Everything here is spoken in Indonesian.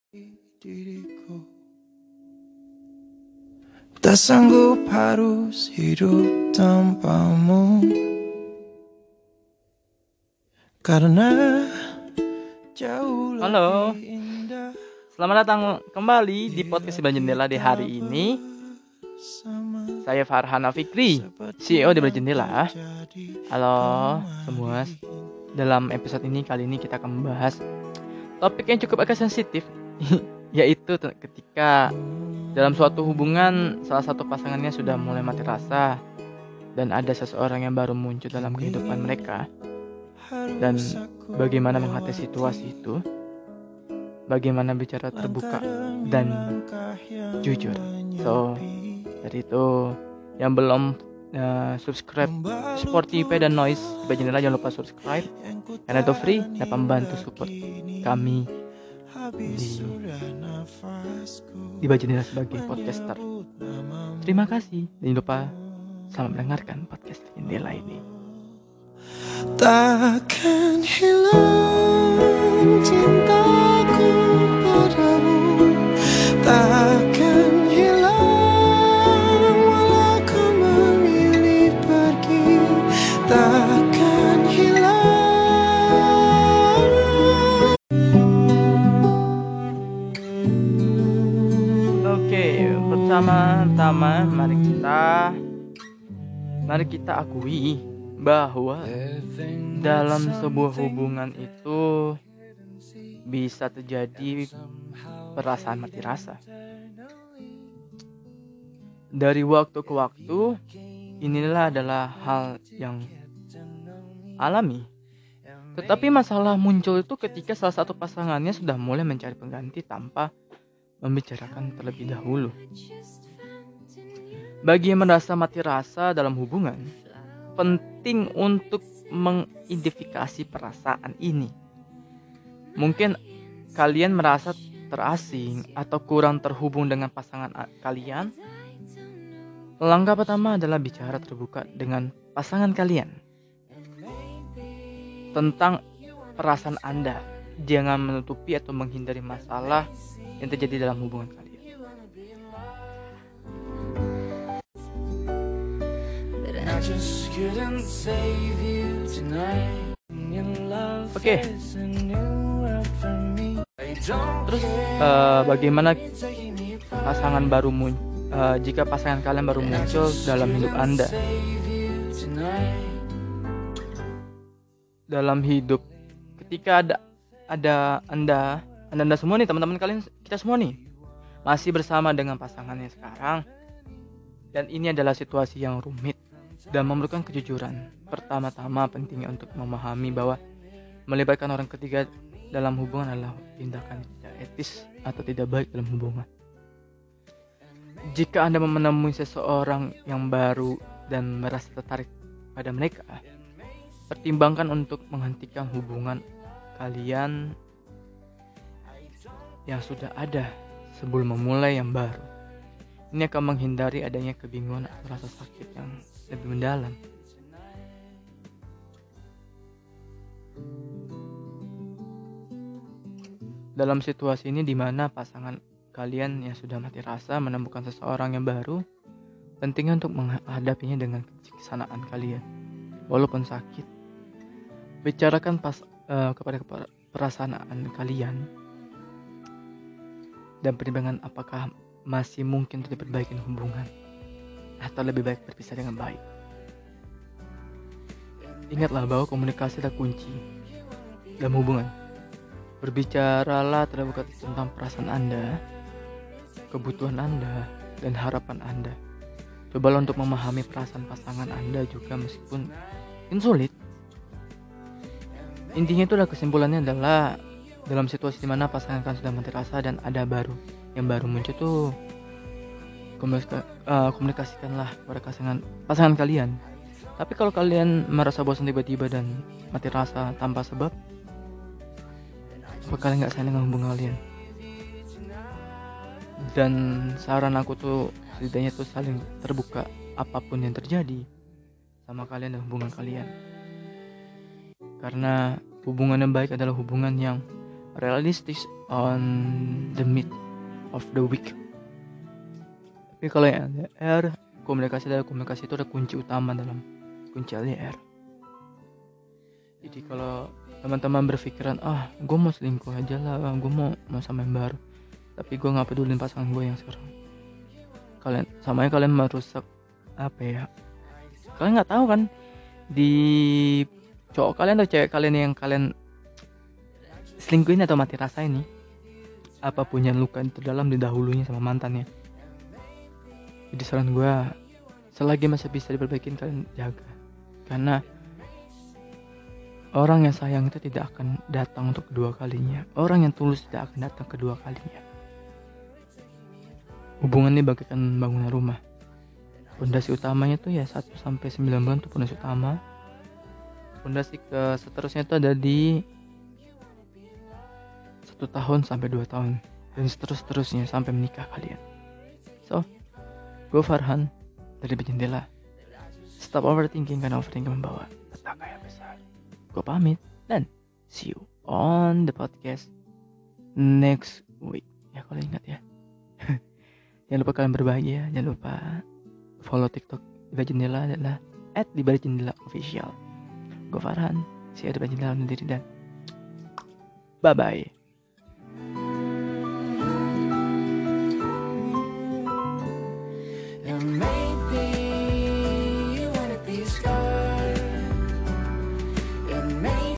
diriku. Tak sanggup harus hidup tanpamu, karena jauh Halo, lebih indah. selamat datang kembali di podcast Sebelah Jendela di hari ini. Saya Farhana Fikri, CEO di Sebelah Jendela. Halo semua, dalam episode ini kali ini kita akan membahas topik yang cukup agak sensitif, yaitu ketika dalam suatu hubungan salah satu pasangannya sudah mulai mati rasa dan ada seseorang yang baru muncul dalam kehidupan mereka, dan bagaimana menghadapi situasi itu, bagaimana bicara terbuka dan jujur. So, dari itu yang belum subscribe Spotify dan Noise di Jendela, jangan lupa subscribe karena itu free, dapat membantu support kami di Jendela sebagai podcaster. Terima kasih, dan jangan lupa selamat mendengarkan podcast Jendela ini. Takkan hilang cintaku padamu, takkan hilang walau kau memilih pergi, takkan hilang. Oke, pertama-tama mari kita akui bahwa dalam sebuah hubungan itu bisa terjadi perasaan mati rasa. Dari waktu ke waktu, inilah adalah hal yang alami. Tetapi masalah muncul itu ketika salah satu pasangannya sudah mulai mencari pengganti tanpa membicarakan terlebih dahulu. Bagi yang merasa mati rasa dalam hubungan, penting untuk mengidentifikasi perasaan ini. Mungkin kalian merasa terasing atau kurang terhubung dengan pasangan kalian. Langkah pertama adalah bicara terbuka dengan pasangan kalian tentang perasaan Anda. Jangan menutupi atau menghindari masalah yang terjadi dalam hubungan kalian. Oke. Terus bagaimana pasangan baru jika pasangan kalian baru muncul dalam hidup Anda? Dalam hidup, ketika ada Anda semua nih, teman-teman kalian, kita semua nih masih bersama dengan pasangannya sekarang, dan ini adalah situasi yang rumit dan memerlukan kejujuran. Pertama-tama pentingnya untuk memahami bahwa melibatkan orang ketiga dalam hubungan adalah tindakan tidak etis atau tidak baik dalam hubungan. Jika Anda menemui seseorang yang baru dan merasa tertarik pada mereka, pertimbangkan untuk menghentikan hubungan kalian yang sudah ada sebelum memulai yang baru. Ini akan menghindari adanya kebingungan atau rasa sakit yang lebih mendalam. Dalam situasi ini di mana pasangan kalian yang sudah mati rasa menemukan seseorang yang baru, pentingnya untuk menghadapinya dengan kebijaksanaan kalian. Walaupun sakit, bicarakan kepada perasaan kalian dan pertimbangan apakah masih mungkin untuk diperbaiki hubungan atau lebih baik berpisah dengan baik. Ingatlah bahwa komunikasi adalah kunci dalam hubungan. Berbicaralah terbuka tentang perasaan Anda, kebutuhan Anda, dan harapan Anda. Cobalah untuk memahami perasaan pasangan Anda juga meskipun sulit. Intinya itu adalah, kesimpulannya adalah dalam situasi dimana pasangan kalian sudah mati rasa dan ada yang baru muncul tuh, komunikasikanlah kepada pasangan kalian. Tapi kalau kalian merasa bosan tiba-tiba dan mati rasa tanpa sebab, apa kalian gak sayang dengan hubungan kalian? Dan saran aku tuh setidaknya tuh saling terbuka apapun yang terjadi sama kalian dan hubungan kalian. Karena hubungan yang baik adalah hubungan yang realistis on the mid of the week. Tapi kalau yang LDR, komunikasi itu ada kunci utama dalam kunci LDR. Jadi kalau teman-teman berpikiran, gue mau selingkuh aja lah, gue mau sama yang baru, tapi gue nggak pedulin pasangan gue yang sekarang, kalian merusak apa ya? Kalian nggak tahu kan di cowok kalian atau cewek kalian yang kalian selingkuhin atau mati rasa ini, apa punya luka terdalam di dahulunya sama mantannya. Jadi saran gue, selagi masih bisa diperbaikin, kalian jaga, karena orang yang sayang itu tidak akan datang untuk kedua kalinya. Orang yang tulus tidak akan datang kedua kalinya. Hubungan ini bagaikan bangunan rumah. Pondasi utamanya tuh ya 1-9 bulan tuh pondasi utama. Pondasi ke seterusnya itu ada di 1 tahun sampai 2 tahun. Dan seterusnya sampai menikah kalian. So, gue Farhan dari Berjendela. Stop overthinking, karena overthinking membawa petaka yang besar. Gue pamit dan see you on the podcast next week. Ya kalau ingat ya. Jangan lupa kalian berbahagia. Jangan lupa follow TikTok di Berjendela adalah @diberjendelaofficial. Gue Farhan, see you di Berjendela undur diri dan bye bye.